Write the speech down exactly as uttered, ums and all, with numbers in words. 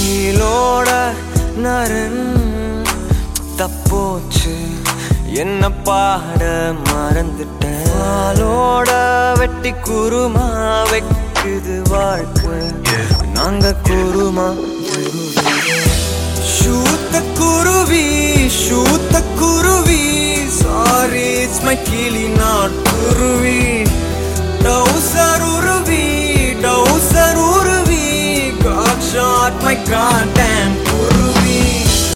வெயிலோட நரன் தப்போச்சு என்ன பாட மறந்துட்டேன். ஆளோட வெட்டி குருமா வைக்குது வாழ்க்கை நாங்க குருமா. ஷூத்த குருவி ஷூத்த குருவி சாரி இட்ஸ் மை கிளி நாட் குருவி.